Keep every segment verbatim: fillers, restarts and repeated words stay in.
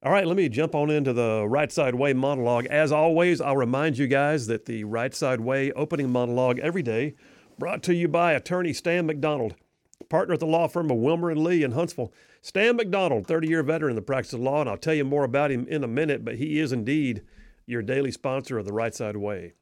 All right, let me jump on into the Right Side Way monologue. As always, I'll remind you guys that the Right Side Way opening monologue every day, brought to you by attorney Stan McDonald, partner at the law firm of Wilmer and Lee in Huntsville. Stan McDonald, thirty-year veteran in the practice of law, and I'll tell you more about him in a minute, but he is indeed your daily sponsor of the Right Side Way.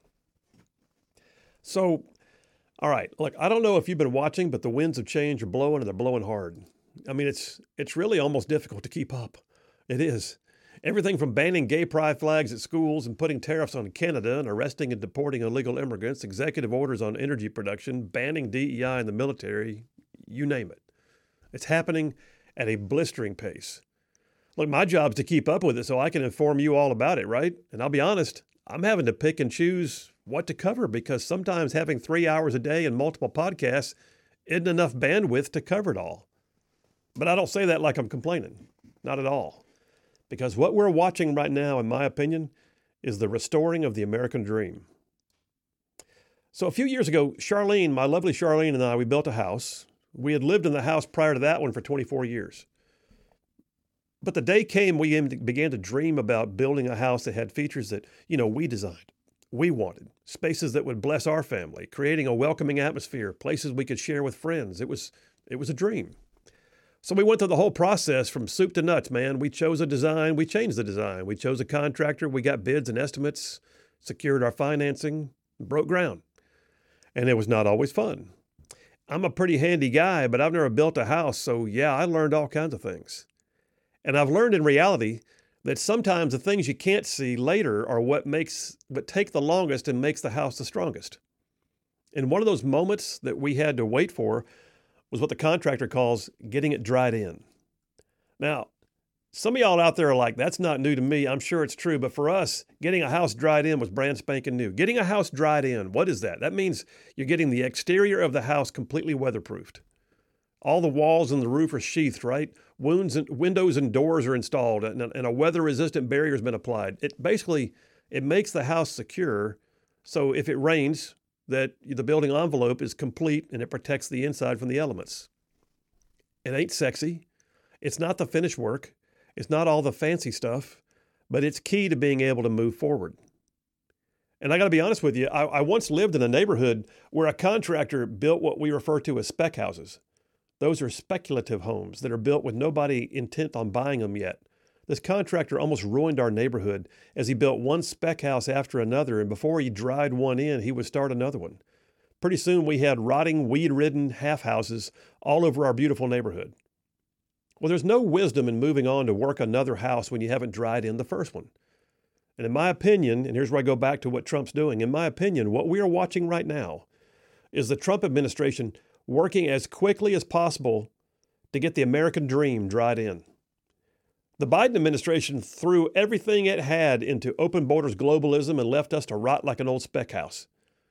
So, all right, look, I don't know if you've been watching, but the winds of change are blowing, and they're blowing hard. I mean, it's it's really almost difficult to keep up. It is. Everything from banning gay pride flags at schools and putting tariffs on Canada and arresting and deporting illegal immigrants, executive orders on energy production, banning D E I in the military, you name it. It's happening at a blistering pace. Look, my job's to keep up with it so I can inform you all about it, right? And I'll be honest, I'm having to pick and choose what to cover because sometimes having three hours a day and multiple podcasts isn't enough bandwidth to cover it all. But I don't say that like I'm complaining. Not at all. Because what we're watching right now, in my opinion, is the restoring of the American dream. So a few years ago, Charlene, my lovely Charlene and I, we built a house. We had lived in the house prior to that one for twenty-four years. But the day came we began to dream about building a house that had features that, you know, we designed, we wanted, spaces that would bless our family, creating a welcoming atmosphere, places we could share with friends. It was, it was a dream. So we went through the whole process from soup to nuts, man. We chose a design. We changed the design. We chose a contractor. We got bids and estimates, secured our financing, broke ground. And it was not always fun. I'm a pretty handy guy, but I've never built a house. So yeah, I learned all kinds of things. And I've learned in reality that sometimes the things you can't see later are what makes, what take the longest and makes the house the strongest. And one of those moments that we had to wait for was what the contractor calls getting it dried in. Now, some of y'all out there are like, that's not new to me. I'm sure it's true. But for us, getting a house dried in was brand spanking new. Getting a house dried in, what is that? That means you're getting the exterior of the house completely weatherproofed. All the walls and the roof are sheathed, right? Wounds and windows and doors are installed, and a, and a weather-resistant barrier has been applied. It basically, it makes the house secure. So if it rains, that the building envelope is complete and it protects the inside from the elements. It ain't sexy. It's not the finished work. It's not all the fancy stuff, but it's key to being able to move forward. And I got to be honest with you, I, I once lived in a neighborhood where a contractor built what we refer to as spec houses. Those are speculative homes that are built with nobody intent on buying them yet. This contractor almost ruined our neighborhood as he built one spec house after another, and before he dried one in, he would start another one. Pretty soon we had rotting, weed-ridden half houses all over our beautiful neighborhood. Well, there's no wisdom in moving on to work another house when you haven't dried in the first one. And in my opinion, and here's where I go back to what Trump's doing, in my opinion, what we are watching right now is the Trump administration working as quickly as possible to get the American dream dried in. The Biden administration threw everything it had into open borders globalism and left us to rot like an old spec house.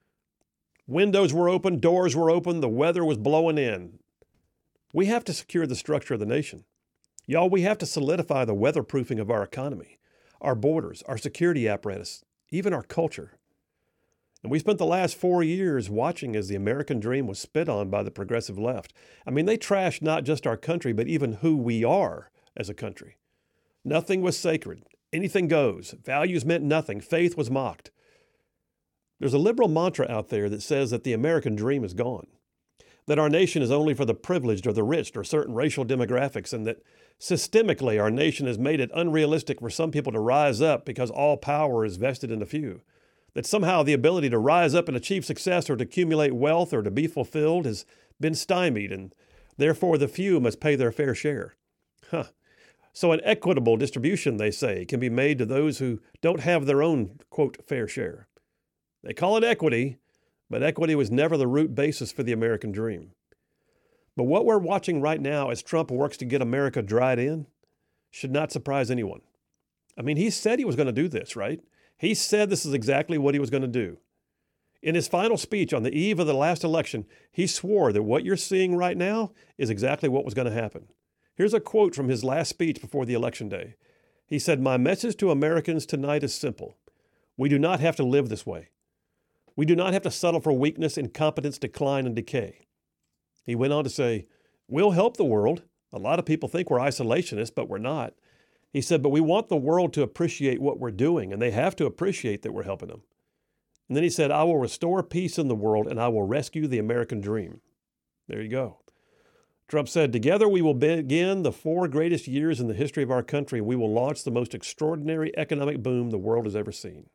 Windows were open, doors were open, the weather was blowing in. We have to secure the structure of the nation. Y'all, we have to solidify the weatherproofing of our economy, our borders, our security apparatus, even our culture. And we spent the last four years watching as the American dream was spit on by the progressive left. I mean, they trashed not just our country, but even who we are as a country. Nothing was sacred. Anything goes. Values meant nothing. Faith was mocked. There's a liberal mantra out there that says that the American dream is gone, that our nation is only for the privileged or the rich or certain racial demographics, and that systemically our nation has made it unrealistic for some people to rise up because all power is vested in a few, that somehow the ability to rise up and achieve success or to accumulate wealth or to be fulfilled has been stymied, and therefore the few must pay their fair share. Huh. So an equitable distribution, they say, can be made to those who don't have their own, quote, fair share. They call it equity, but equity was never the root basis for the American dream. But what we're watching right now as Trump works to get America dried in should not surprise anyone. I mean, he said he was going to do this, right? He said this is exactly what he was going to do. In his final speech on the eve of the last election, he swore that what you're seeing right now is exactly what was going to happen. Here's a quote from his last speech before the election day. He said, "My message to Americans tonight is simple. We do not have to live this way. We do not have to settle for weakness, incompetence, decline, and decay." He went on to say, "We'll help the world. A lot of people think we're isolationists, but we're not. He said, but we want the world to appreciate what we're doing, and they have to appreciate that we're helping them. And then he said, I will restore peace in the world, and I will rescue the American dream. There you go. Trump said, together we will begin the four greatest years in the history of our country, and we will launch the most extraordinary economic boom the world has ever seen.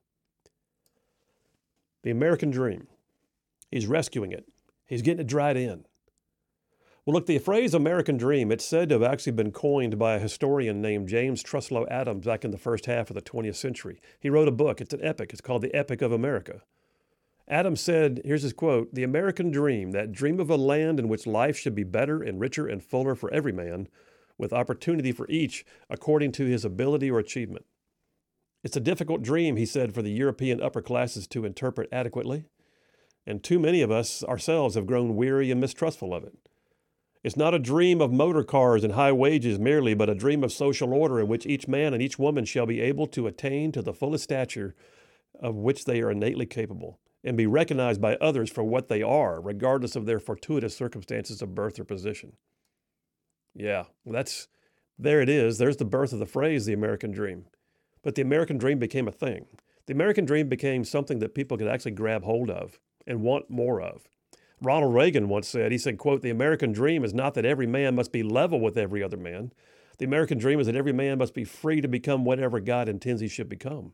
The American dream. He's rescuing it. He's getting it dried in. Well, look, the phrase American dream, it's said to have actually been coined by a historian named James Truslow Adams back in the first half of the twentieth century. He wrote a book. It's an epic. It's called The Epic of America. Adams said, here's his quote, the American dream, that dream of a land in which life should be better and richer and fuller for every man, with opportunity for each according to his ability or achievement. It's a difficult dream, he said, for the European upper classes to interpret adequately, and too many of us ourselves have grown weary and mistrustful of it. It's not a dream of motor cars and high wages merely, but a dream of social order in which each man and each woman shall be able to attain to the fullest stature of which they are innately capable, and be recognized by others for what they are, regardless of their fortuitous circumstances of birth or position. Yeah, well, that's, there it is. There's the birth of the phrase, the American dream. But the American dream became a thing. The American dream became something that people could actually grab hold of and want more of. Ronald Reagan once said, he said, quote, the American dream is not that every man must be level with every other man. The American dream is that every man must be free to become whatever God intends he should become.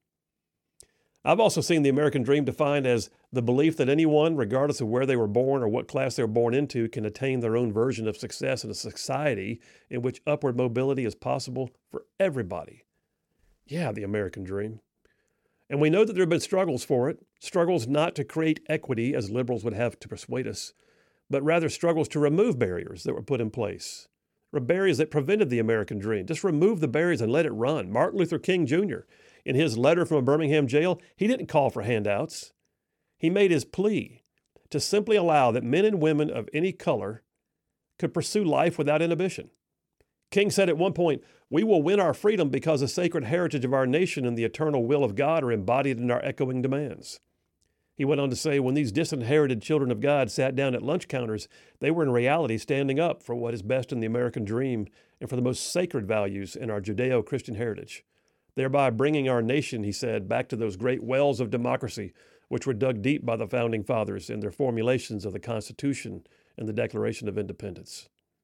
I've also seen the American dream defined as the belief that anyone, regardless of where they were born or what class they were born into, can attain their own version of success in a society in which upward mobility is possible for everybody. Yeah, the American dream. And we know that there have been struggles for it, struggles not to create equity as liberals would have to persuade us, but rather struggles to remove barriers that were put in place, or barriers that prevented the American dream. Just remove the barriers and let it run. Martin Luther King Junior, in his letter from a Birmingham jail, he didn't call for handouts. He made his plea to simply allow that men and women of any color could pursue life without inhibition. King said at one point, we will win our freedom because the sacred heritage of our nation and the eternal will of God are embodied in our echoing demands. He went on to say, when these disinherited children of God sat down at lunch counters, they were in reality standing up for what is best in the American dream and for the most sacred values in our Judeo-Christian heritage, thereby bringing our nation, he said, back to those great wells of democracy which were dug deep by the Founding Fathers in their formulations of the Constitution and the Declaration of Independence.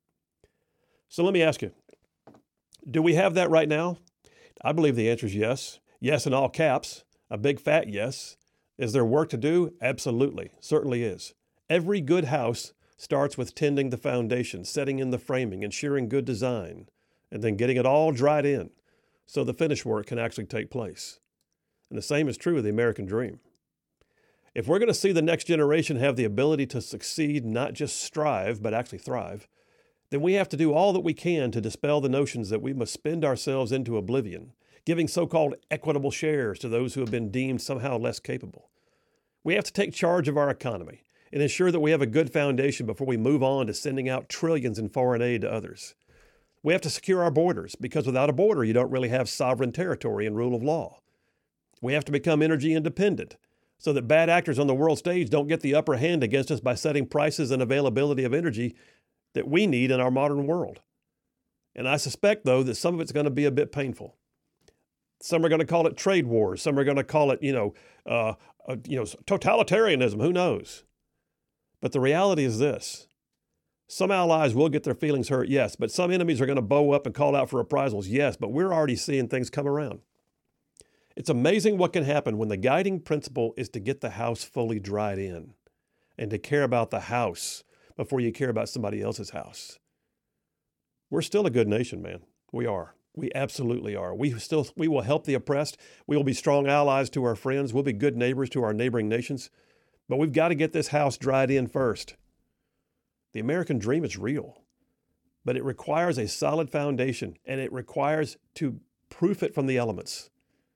So let me ask you, do we have that right now? I believe the answer is yes. Yes in all caps, a big fat yes. Is there work to do? Absolutely, certainly is. Every good house starts with tending the foundation, setting in the framing, ensuring good design, and then getting it all dried in so the finished work can actually take place. And the same is true of the American dream. If we're going to see the next generation have the ability to succeed, not just strive, but actually thrive, then we have to do all that we can to dispel the notions that we must spend ourselves into oblivion, giving so-called equitable shares to those who have been deemed somehow less capable. We have to take charge of our economy and ensure that we have a good foundation before we move on to sending out trillions in foreign aid to others. We have to secure our borders, because without a border, you don't really have sovereign territory and rule of law. We have to become energy independent so that bad actors on the world stage don't get the upper hand against us by setting prices and availability of energy that we need in our modern world. And I suspect, though, that some of it's going to be a bit painful. Some are going to call it trade wars. Some are going to call it, you know, uh, uh, you know, totalitarianism. Who knows? But the reality is this. Some allies will get their feelings hurt, yes, but some enemies are going to bow up and call out for reprisals, yes, but we're already seeing things come around. It's amazing what can happen when the guiding principle is to get the house fully dried in and to care about the house before you care about somebody else's house. We're still a good nation, man. We are. We absolutely are. We still, we will help the oppressed. We will be strong allies to our friends. We'll be good neighbors to our neighboring nations. But we've got to get this house dried in first. The American dream is real, but it requires a solid foundation, and it requires to proof it from the elements.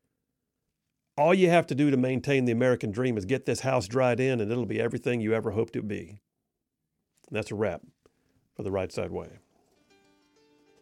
All you have to do to maintain the American dream is get this house dried in, and it'll be everything you ever hoped it would be. And that's a wrap for The Right Side Way.